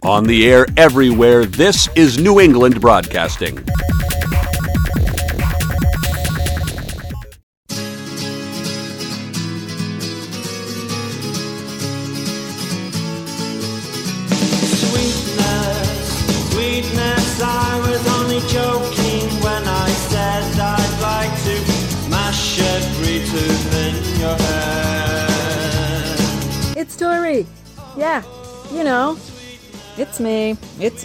On the air everywhere, this is New England Broadcasting. Sweetness, I was only joking when I said I'd like to smash every tooth in your head. It's Tori. Yeah, you know, it's me.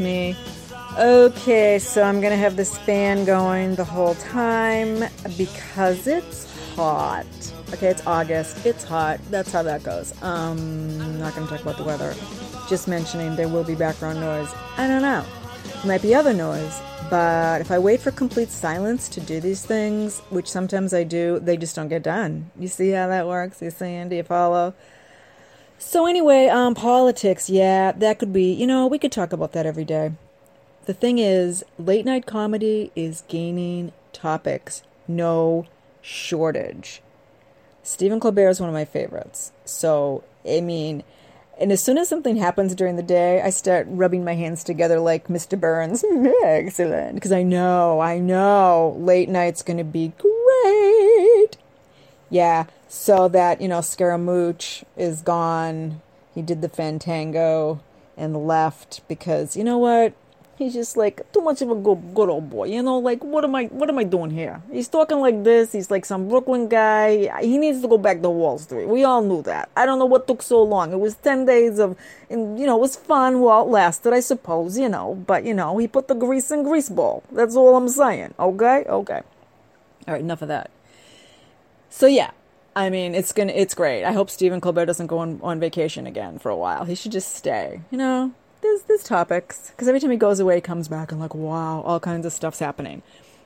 Okay, so I'm gonna have this fan going the whole time because it's hot. Okay, it's August. It's hot. That's how that goes. I'm not gonna talk about the weather. Just mentioning there will be background noise. I don't know. There might be other noise, but if I wait for complete silence to do these things, which sometimes I do, they just don't get done. You see how that works? You see, do you follow? So anyway, politics, yeah, that could be, we could talk about that every day. The thing is, late night comedy is gaining topics. No shortage. Stephen Colbert is one of my favorites. So, and as soon as something happens during the day, I start rubbing my hands together like Mr. Burns. Excellent. Because I know, late night's going to be great. Yeah, so that, Scaramouche is gone. He did the Fantango and left because, you know what? He's just like too much of a good old boy. Like what am I doing here? He's talking like this. He's like some Brooklyn guy. He needs to go back to Wall Street. We all knew that. I don't know what took so long. It was 10 days of, it was fun while it lasted, I suppose, But, he put the grease in Greaseball. That's all I'm saying. Okay? Okay. All right, enough of that. So, yeah. It's great. I hope Stephen Colbert doesn't go on vacation again for a while. He should just stay. There's topics. Because every time he goes away, he comes back and like, wow, all kinds of stuff's happening.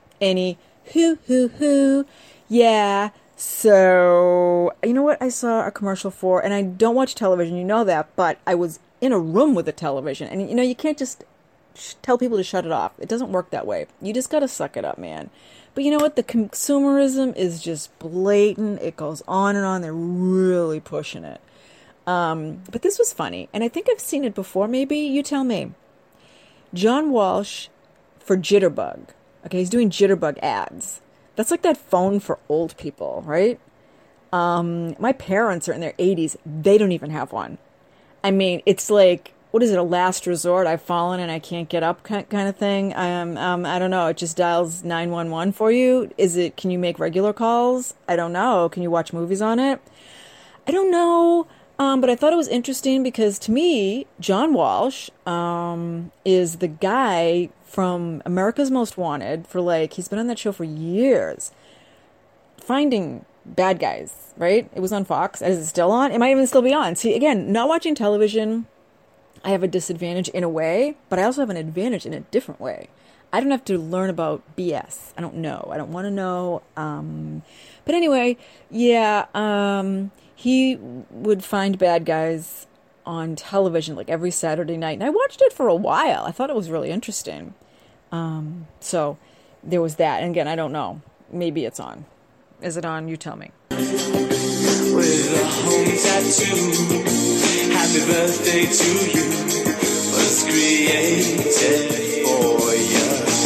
Yeah. So, you know what I saw a commercial for? And I don't watch television, you know that. But I was in a room with a television. And, you can't just tell people to shut it off. It doesn't work that way. You just got to suck it up, man. But you know what? The consumerism is just blatant. It goes on and on. They're really pushing it. But this was funny. And I think I've seen it before. Maybe you tell me. John Walsh for Jitterbug. Okay, he's doing Jitterbug ads. That's like that phone for old people, right? My parents are in their 80s. They don't even have one. It's like, what is it, a last resort? I've fallen and I can't get up kind of thing. I don't know. It just dials 911 for you. Can you make regular calls? I don't know. Can you watch movies on it? I don't know. But I thought it was interesting because to me, John Walsh, is the guy from America's Most Wanted he's been on that show for years. Finding bad guys, right? It was on Fox. Is it still on? It might even still be on. See, again, not watching television, I have a disadvantage in a way, but I also have an advantage in a different way. I don't have to learn about BS. I don't know. I don't want to know. But anyway, yeah, he would find bad guys on television like every Saturday night. And I watched it for a while. I thought it was really interesting. So there was that. And again, I don't know. Maybe it's on. Is it on? You tell me. With a home tattoo, happy birthday to you, was created for you.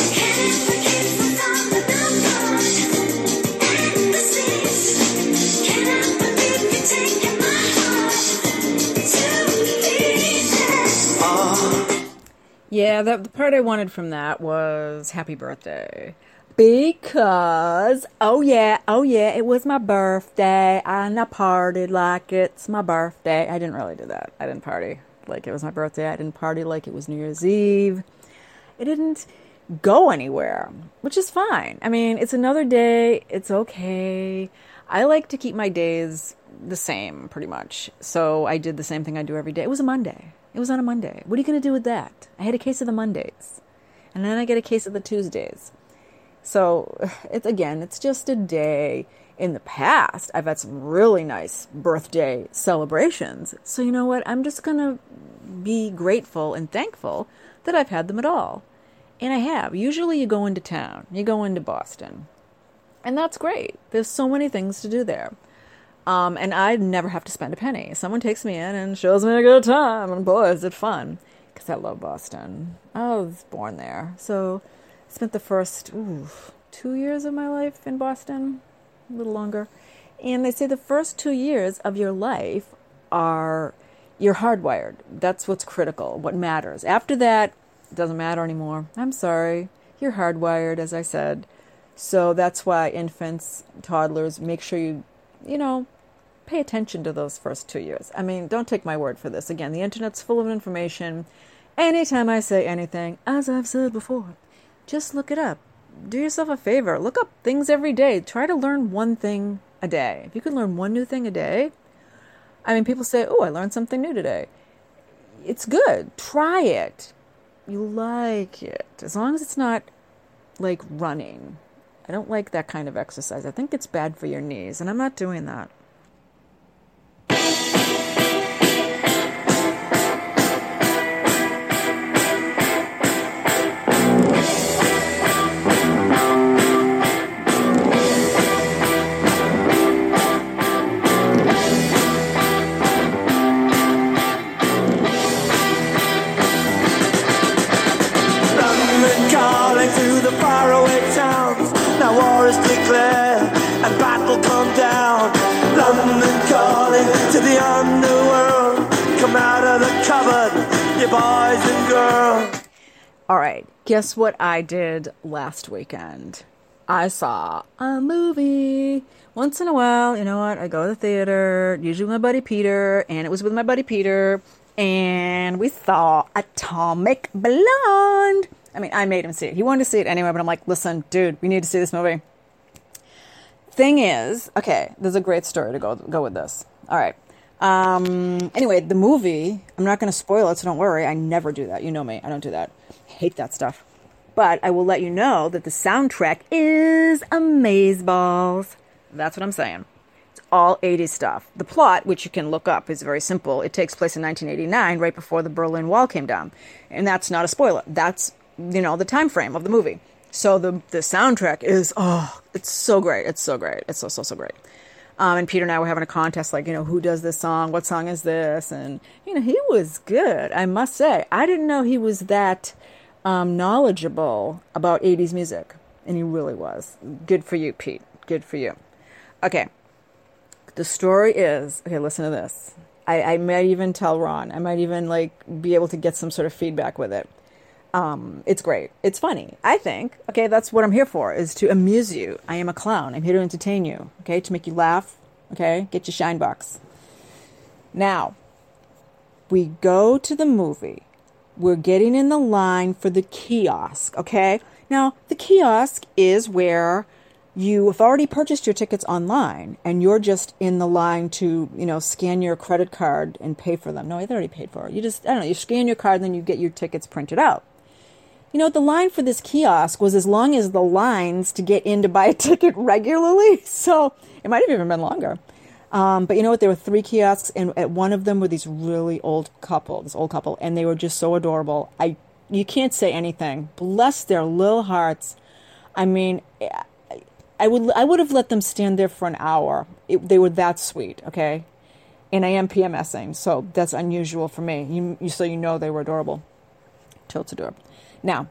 Yeah, the part I wanted from that was happy birthday. Because, oh yeah, it was my birthday, and I partied like it's my birthday. I didn't really do that. I didn't party like it was my birthday. I didn't party like it was New Year's Eve. It didn't go anywhere, which is fine. It's another day. It's okay. I like to keep my days the same, pretty much. So I did the same thing I do every day. It was a Monday. It was on a Monday. What are you going to do with that? I had a case of the Mondays. And then I get a case of the Tuesdays. So, it's just a day. In the past, I've had some really nice birthday celebrations. So you know what? I'm just going to be grateful and thankful that I've had them at all. And I have. Usually you go into town. You go into Boston. And that's great. There's so many things to do there. And I never have to spend a penny. Someone takes me in and shows me a good time. And boy, is it fun. because I love Boston. I was born there. So spent the first 2 years of my life in Boston, a little longer. And they say the first 2 years of your life you're hardwired. That's what's critical, what matters. After that, it doesn't matter anymore. I'm sorry. You're hardwired, as I said. So that's why infants, toddlers, make sure you pay attention to those first 2 years. I mean, don't take my word for this. Again, the internet's full of information. Anytime I say anything, as I've said before, just look it up. Do yourself a favor. Look up things every day. Try to learn one thing a day. If you can learn one new thing a day, I mean, people say, oh, I learned something new today. It's good. Try it. You like it. As long as it's not like running. I don't like that kind of exercise. I think it's bad for your knees, and I'm not doing that. War is declared and battle come down. London calling to the underworld. Come out of the cupboard, you boys and girls. All right, guess what I did last weekend? I saw a movie. Once in a while, you know what? I go to the theater, usually with my buddy Peter, and it was with my buddy Peter, and we saw Atomic Blonde. I mean, I made him see it. He wanted to see it anyway, but I'm like, listen, dude, we need to see this movie. Thing is, okay, there's a great story to go with this. All right. Anyway, the movie, I'm not going to spoil it, so don't worry. I never do that. You know me. I don't do that. I hate that stuff. But I will let you know that the soundtrack is amazeballs. That's what I'm saying. It's all 80s stuff. The plot, which you can look up, is very simple. It takes place in 1989, right before the Berlin Wall came down. And that's not a spoiler. That's the time frame of the movie. So the soundtrack is, it's so great. It's so great. It's so great. And Peter and I were having a contest, like, who does this song? What song is this? And, he was good, I must say. I didn't know he was that knowledgeable about 80s music. And he really was. Good for you, Pete. Good for you. Okay. The story is, listen to this. I might even tell Ron. I might even, be able to get some sort of feedback with it. It's great. It's funny, I think. Okay, that's what I'm here for, is to amuse you. I am a clown. I'm here to entertain you, okay, to make you laugh, okay? Get your shine box. Now, we go to the movie. We're getting in the line for the kiosk, okay? Now, the kiosk is where you have already purchased your tickets online, and you're just in the line to, scan your credit card and pay for them. No, they're already paid for. You scan your card, and then you get your tickets printed out. The line for this kiosk was as long as the lines to get in to buy a ticket regularly. So it might have even been longer. But you know what? There were 3 kiosks, and at one of them were this really old couple, and they were just so adorable. You can't say anything. Bless their little hearts. I mean, I would have let them stand there for an hour. They were that sweet, okay? And I am PMSing, so that's unusual for me. So they were adorable. Tilt's adorable. Now,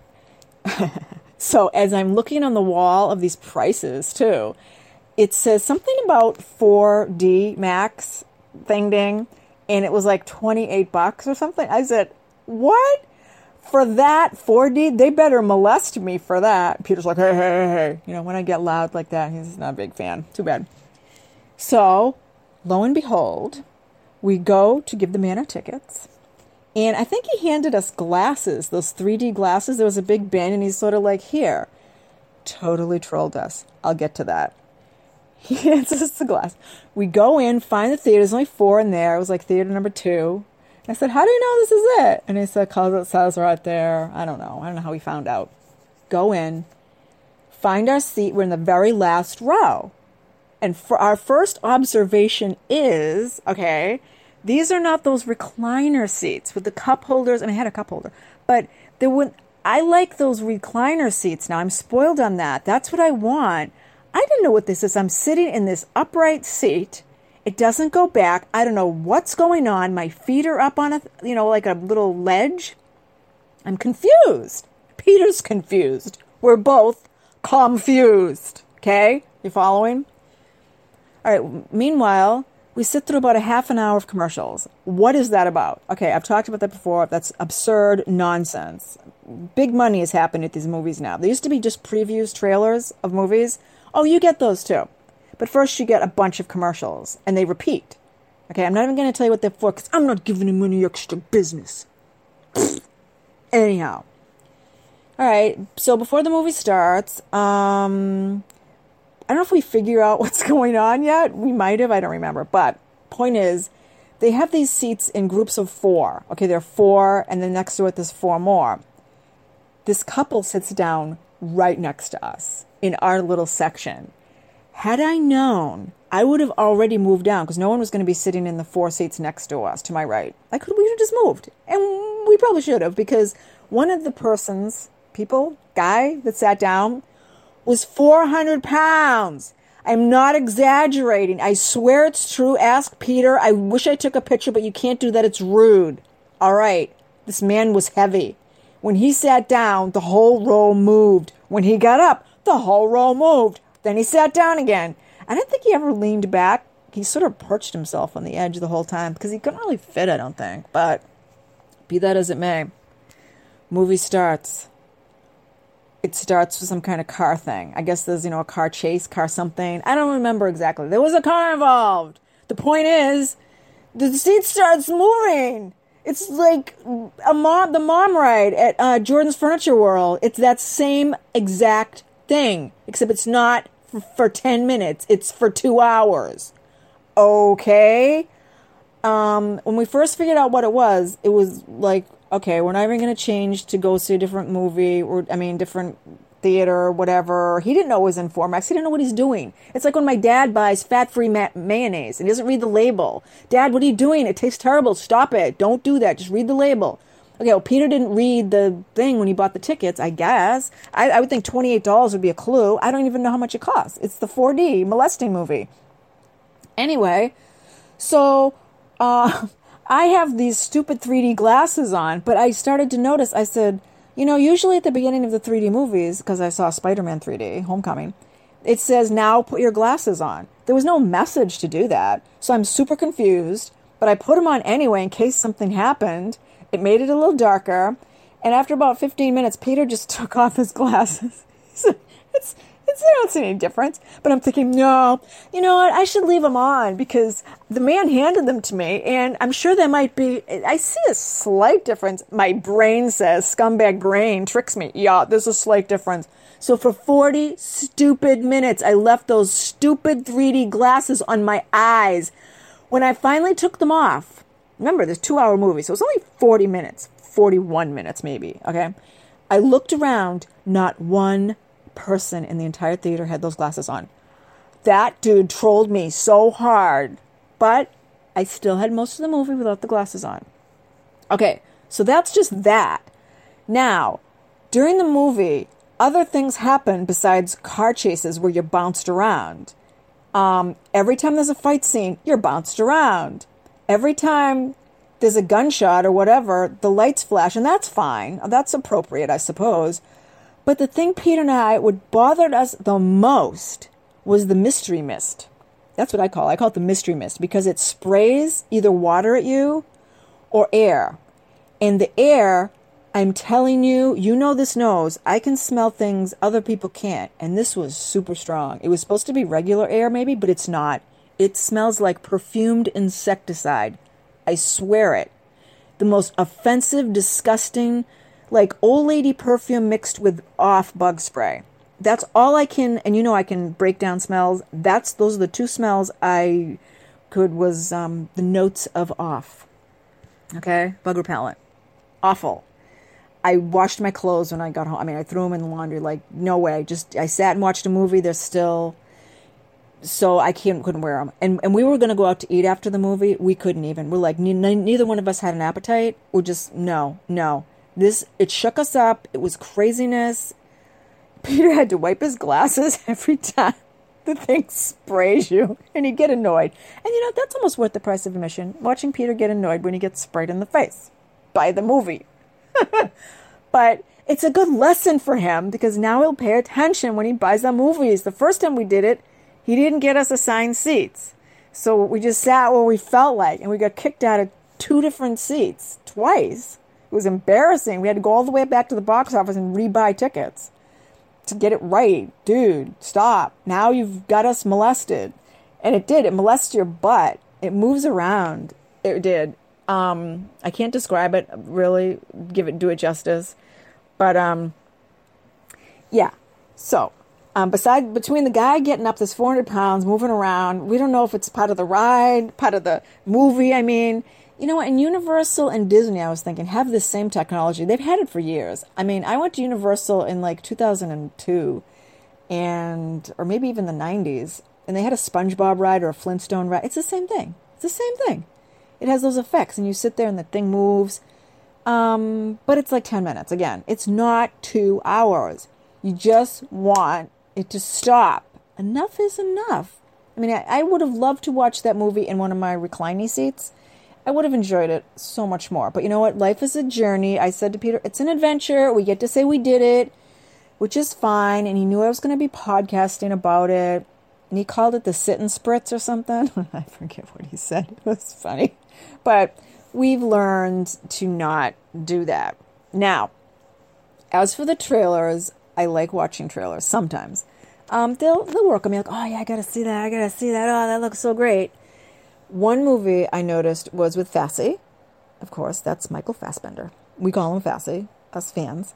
so as I'm looking on the wall of these prices too, it says something about 4D Max, ding ding, and it was like $28 or something. I said, what? For that 4D? They better molest me for that. Peter's like, hey. When I get loud like that, he's not a big fan. Too bad. So, lo and behold, we go to give the man our tickets. And I think he handed us glasses, those 3D glasses. There was a big bin, and he's sort of like, here. Totally trolled us. I'll get to that. He hands us the glass. We go in, find the theater. There's only 4 in there. It was like theater number 2. I said, how do you know this is it? And he said, because it says right there. I don't know how he found out. Go in, find our seat. We're in the very last row. And for our first observation is, okay, these are not those recliner seats with the cup holders. I had a cup holder. But I like those recliner seats now. I'm spoiled on that. That's what I want. I didn't know what this is. I'm sitting in this upright seat. It doesn't go back. I don't know what's going on. My feet are up on like a little ledge. I'm confused. Peter's confused. We're both confused. Okay? You following? All right. Meanwhile, we sit through about a half an hour of commercials. What is that about? Okay, I've talked about that before. That's absurd nonsense. Big money is happening at these movies now. There used to be just previews, trailers of movies. Oh, you get those too. But first you get a bunch of commercials, and they repeat. Okay, I'm not even going to tell you what they're for, because I'm not giving them any extra business. Anyhow. All right, so before the movie starts, I don't know if we figure out what's going on yet. We might have, I don't remember. But point is, they have these seats in groups of 4. Okay, there are 4, and then next to it there's 4 more. This couple sits down right next to us in our little section. Had I known, I would have already moved down, because no one was going to be sitting in the 4 seats next to us, to my right. We would have just moved. And we probably should have, because one of the guy that sat down, was 400 pounds. I'm not exaggerating. I swear it's true. Ask Peter. I wish I took a picture, but you can't do that. It's rude. All right. This man was heavy. When he sat down, the whole row moved. When he got up, the whole row moved. Then he sat down again. I don't think he ever leaned back. He sort of perched himself on the edge the whole time because he couldn't really fit, I don't think. But be that as it may, movie starts. It starts with some kind of car thing. I guess there's, a car chase, car something. I don't remember exactly. There was a car involved. The point is, the seat starts moving. It's like the mom ride at Jordan's Furniture World. It's that same exact thing, except it's not for 10 minutes. It's for 2 hours. Okay. When we first figured out what it was like, okay, we're not even going to change to go see a different movie, different theater, whatever. He didn't know it was in Formax. He didn't know what he's doing. It's like when my dad buys fat-free mayonnaise and he doesn't read the label. Dad, what are you doing? It tastes terrible. Stop it. Don't do that. Just read the label. Okay, well, Peter didn't read the thing when he bought the tickets, I guess. I would think $28 would be a clue. I don't even know how much it costs. It's the 4D molesting movie. Anyway, so I have these stupid 3D glasses on, but I started to notice, I said, usually at the beginning of the 3D movies, because I saw Spider-Man 3D, Homecoming, it says, now put your glasses on. There was no message to do that, so I'm super confused, but I put them on anyway in case something happened. It made it a little darker, and after about 15 minutes, Peter just took off his glasses. He said, I don't see any difference. But I'm thinking, no, you know what? I should leave them on because the man handed them to me, and I'm sure there might be, I see a slight difference. My brain says, scumbag brain tricks me. Yeah, there's a slight difference. So for 40 stupid minutes, I left those stupid 3D glasses on my eyes. When I finally took them off, remember, this 2-hour movie, so it's only 40 minutes, 41 minutes maybe, okay? I looked around, not one person in the entire theater had those glasses on. That dude trolled me so hard, but I still had most of the movie without the glasses on. Okay, so that's just that. Now, during the movie, other things happen besides car chases where you're bounced around. Every time there's a fight scene, you're bounced around. Every time there's a gunshot or whatever, the lights flash, and that's fine. That's appropriate, I suppose. But the thing, Peter and I, what bothered us the most was the mystery mist. That's what I call it. I call it the mystery mist because it sprays either water at you or air. And the air, I'm telling you, this knows, I can smell things other people can't. And this was super strong. It was supposed to be regular air maybe, but it's not. It smells like perfumed insecticide. I swear it. The most offensive, disgusting, like old lady perfume mixed with off bug spray. That's all I can, and I can break down smells. Those are the two smells I was the notes of off. Okay? Bug repellent. Awful. I washed my clothes when I got home. I threw them in the laundry, like, no way. I sat and watched a movie. They're still, so I couldn't wear them. And we were going to go out to eat after the movie. We couldn't even. We're like, neither one of us had an appetite. We're just, no. It shook us up. It was craziness. Peter had to wipe his glasses every time the thing sprays you, and he'd get annoyed. And that's almost worth the price of admission, watching Peter get annoyed when he gets sprayed in the face by the movie. But it's a good lesson for him because now he'll pay attention when he buys the movies. The first time we did it, he didn't get us assigned seats. So we just sat where we felt like, and we got kicked out of 2 different seats twice. It was embarrassing. We had to go all the way back to the box office and rebuy tickets to get it right. Dude, stop. Now you've got us molested. And it did. It molested your butt. It moves around. It did. I can't describe it, really, do it justice. But, yeah. So, between the guy getting up this 400 pounds, moving around, we don't know if it's part of the ride, part of the movie, I mean. You know what, and Universal and Disney, I was thinking, have this same technology. They've had it for years. I mean, I went to Universal in like 2002, or maybe even the 90s, and they had a SpongeBob ride or a Flintstone ride. It's the same thing. It's the same thing. It has those effects, and you sit there and the thing moves. But it's like 10 minutes. Again, it's not 2 hours. You just want it to stop. Enough is enough. I mean, I would have loved to watch that movie in one of my reclining seats. I would have enjoyed it so much more. But you know what? Life is a journey. I said to Peter, it's an adventure. We get to say we did it, which is fine. And he knew I was going to be podcasting about it. And he called it the sit and spritz or something. I forget what he said. It was funny. But we've learned to not do that. Now, as for the trailers, I like watching trailers sometimes. They'll work on me like, oh yeah, I got to see that. Oh, that looks so great. One movie I noticed was with Fassi. Of course, that's Michael Fassbender. We call him Fassi, us fans.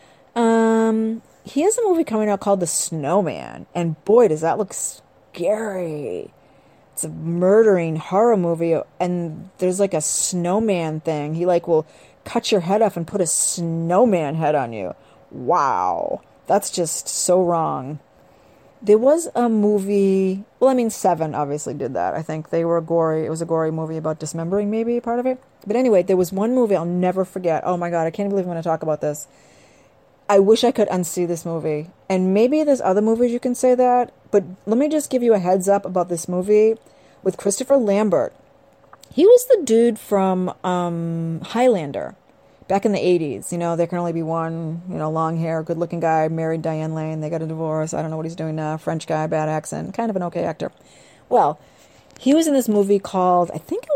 He has a movie coming out called The Snowman. And boy, does that look scary. It's a murdering horror movie. And there's like a snowman thing. He like will cut your head off and put a snowman head on you. Wow. That's just so wrong. There was a movie, well, I mean, Seven obviously did that. I think it was a gory movie about dismembering, maybe, part of it. But anyway, there was one movie I'll never forget. Oh my God, I can't believe I'm going to talk about this. I wish I could unsee this movie. And maybe there's other movies you can say that, but let me just give you a heads up about this movie with Christopher Lambert. He was the dude from Highlander. Back in the 80s, there can only be one, long hair, good-looking guy, married Diane Lane. They got a divorce. I don't know what he's doing now. French guy, bad accent, kind of an okay actor. Well, he was in this movie called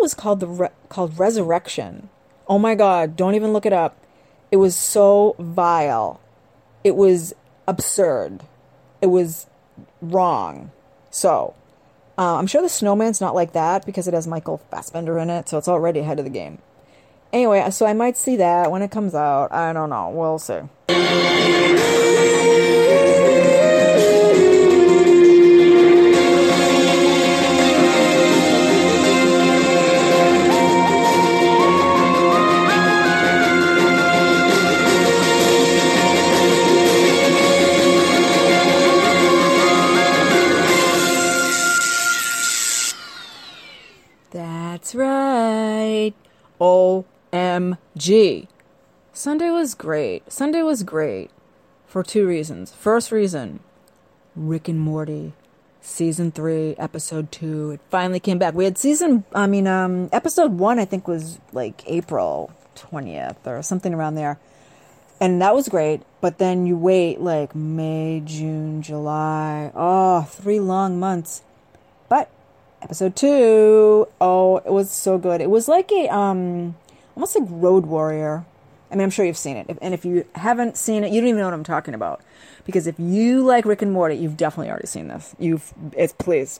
Resurrection. Oh my God, don't even look it up. It was so vile. It was absurd. It was wrong. So, I'm sure The Snowman's not like that because it has Michael Fassbender in it, so it's already ahead of the game. Anyway, so I might see that when it comes out. I don't know. We'll see. That's right. OMG. Sunday was great. Sunday was great for 2 reasons. First reason, Rick and Morty, season 3, episode 2. It finally came back. We had episode 1, I think, was like April 20th or something around there. And that was great. But then you wait like May, June, July. Oh, 3 long months. But episode 2, oh, it was so good. It was like a, almost like Road Warrior. I mean, I'm sure you've seen it. And if you haven't seen it, you don't even know what I'm talking about. Because if you like Rick and Morty, you've definitely already seen this. Please.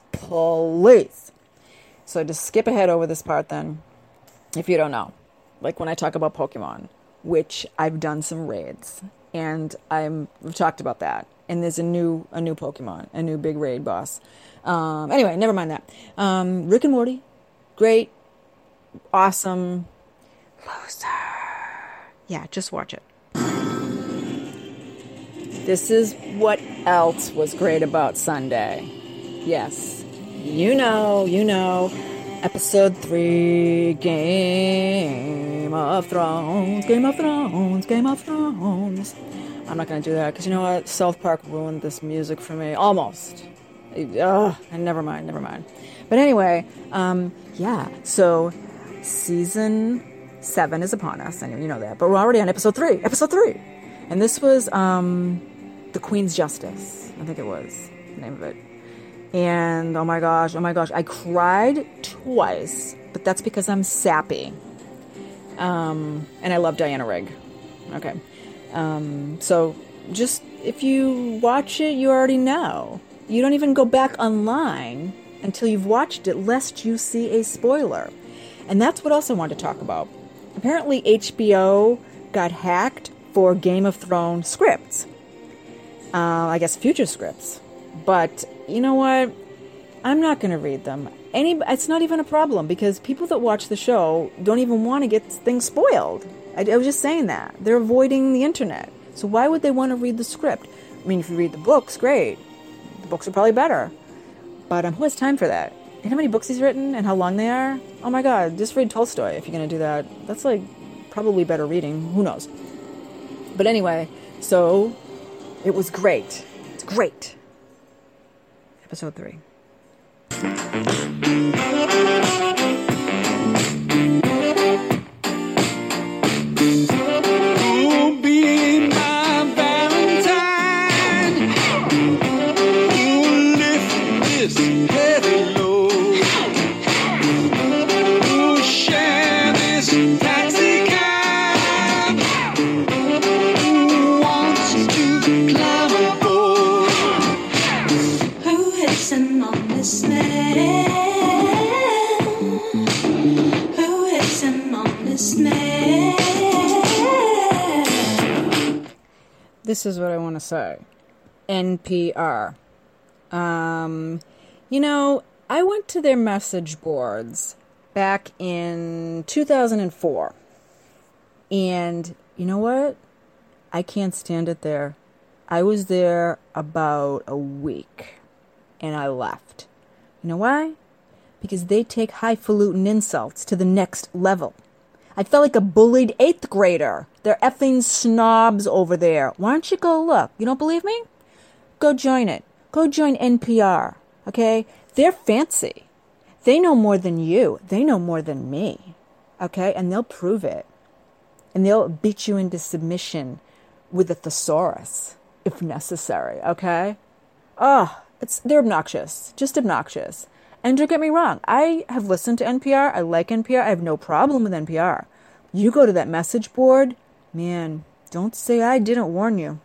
So just skip ahead over this part then, if you don't know. Like when I talk about Pokemon, which I've done some raids. And we've talked about that. And there's a new Pokemon, a new big raid boss. Anyway, never mind that. Rick and Morty, great, awesome, loser. Yeah, just watch it. This is what else was great about Sunday. Yes, you know, episode 3, Game of Thrones. I'm not going to do that because you know what? South Park ruined this music for me. Almost. And never mind. But anyway, so season 7 is upon us. I know you know that. But we're already on episode 3. Episode 3. And this was The Queen's Justice. I think it was the name of it. And oh my gosh, I cried twice. But that's because I'm sappy. And I love Diana Rigg. Okay. So just if you watch it, you already know. You don't even go back online until you've watched it, lest you see a spoiler. And that's what else I wanted to talk about. Apparently HBO got hacked for Game of Thrones scripts. I guess future scripts. But you know what? I'm not going to read them. It's not even a problem because people that watch the show don't even want to get things spoiled. I was just saying that. They're avoiding the internet. So why would they want to read the script? I mean, if you read the books, great. The books are probably better. But who has time for that? You know how many books he's written and how long they are? Oh my God, just read Tolstoy if you're going to do that. That's like probably better reading. Who knows? But anyway, so it was great. It's great. Episode 3. This is what I want to say. NPR. You know, I went to their message boards back in 2004. And you know what? I can't stand it there. I was there about a week. And I left. You know why? Because they take highfalutin insults to the next level. I felt like a bullied 8th grader. They're effing snobs over there. Why don't you go look? You don't believe me? Go join it. Go join NPR. Okay? They're fancy. They know more than you. They know more than me. Okay? And they'll prove it. And they'll beat you into submission with a thesaurus, if necessary. Okay? Oh, they're obnoxious. Just obnoxious. And don't get me wrong, I have listened to NPR. I like NPR. I have no problem with NPR. You go to that message board, man, don't say I didn't warn you.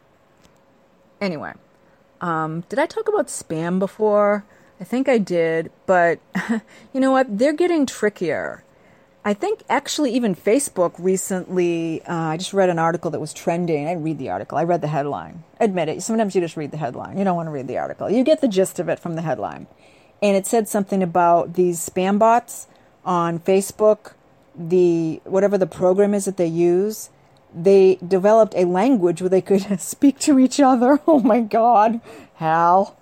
Anyway, did I talk about spam before? I think I did, but you know what? They're getting trickier. I think actually even Facebook recently, I just read an article that was trending. I didn't read the article. I read the headline. Admit it. Sometimes you just read the headline. You don't want to read the article. You get the gist of it from the headline. And it said something about these spam bots on Facebook, whatever the program is that they use, they developed a language where they could speak to each other. Oh my God. Hal,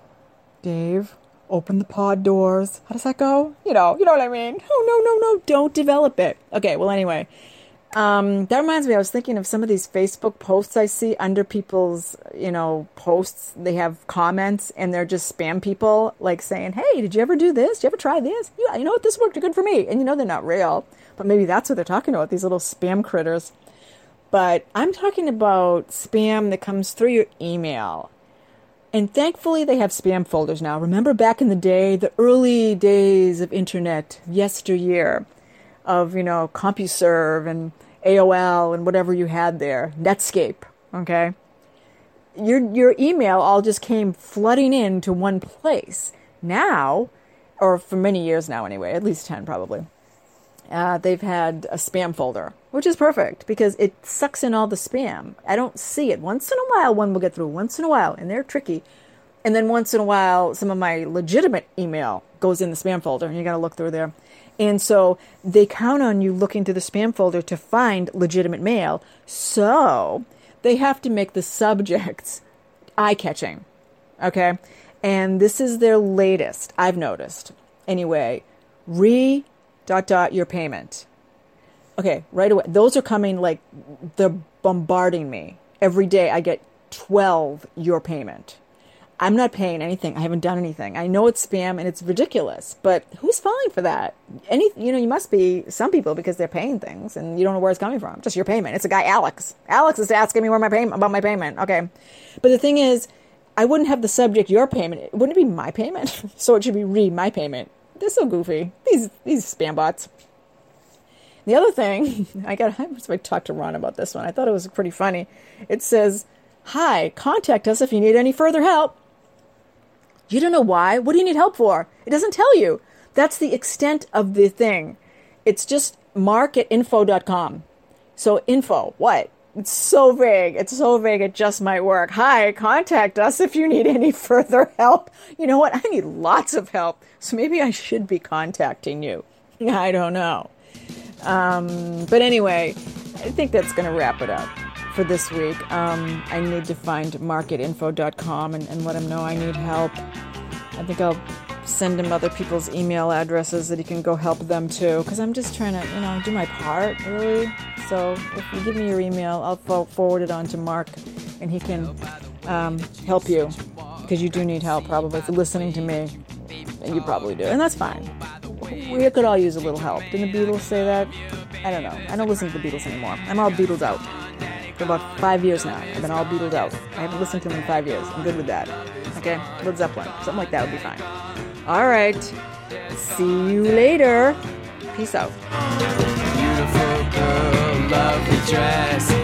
Dave, open the pod doors. How does that go? You know what I mean? Oh, no, don't develop it. Okay, well, anyway. That reminds me, I was thinking of some of these Facebook posts I see under people's, posts. They have comments and they're just spam people like saying, hey, did you ever do this? Did you ever try this? Yeah, you know what? This worked good for me. And they're not real, but maybe that's what they're talking about, these little spam critters. But I'm talking about spam that comes through your email. And thankfully they have spam folders now. Remember back in the day, the early days of internet, yesteryear, of, CompuServe and AOL and whatever you had there, Netscape, okay? Your email all just came flooding into one place. Now, or for many years now anyway, at least 10 probably, they've had a spam folder, which is perfect because it sucks in all the spam. I don't see it. Once in a while, one will get through, once in a while, and they're tricky. And then once in a while, some of my legitimate email goes in the spam folder, and you got to look through there. And so they count on you looking through the spam folder to find legitimate mail. So they have to make the subjects eye-catching. Okay? And this is their latest, I've noticed. Anyway, your payment. Okay, right away. Those are coming like they're bombarding me. Every day I get 12 your payment. I'm not paying anything. I haven't done anything. I know it's spam and it's ridiculous, but who's falling for that? You must be some people because they're paying things and you don't know where it's coming from. Just your payment. It's a guy, Alex. Alex is asking me about my payment. Okay. But the thing is, I wouldn't have the subject your payment. Wouldn't it be my payment? So it should be read my payment. They're so goofy. These spam bots. The other thing, I talked to Ron about this one. I thought it was pretty funny. It says, "Hi, contact us if you need any further help." You don't know why? What do you need help for? It doesn't tell you. That's the extent of the thing. It's just mark@info.com. So info, what? It's so vague. It's so vague it just might work. Hi, contact us if you need any further help. You know what? I need lots of help. So maybe I should be contacting you. I don't know. But anyway, I think that's going to wrap it up for this week. I need to find marketinfo.com and let him know I need help. I think I'll send him other people's email addresses that he can go help them too, because I'm just trying to, do my part, really. So if you give me your email, I'll forward it on to Mark, and he can help you, because you do need help probably for listening to me, and you probably do, and that's fine. We could all use a little help. Didn't the Beatles say that? I don't know. I don't listen to the Beatles anymore. I'm all Beatles out. For about 5 years now. I've been all Beatles out. I haven't listened to them in 5 years. I'm good with that. Okay? Led Zeppelin. Something like that would be fine. All right. See you later. Peace out. Beautiful girl, lovely dress.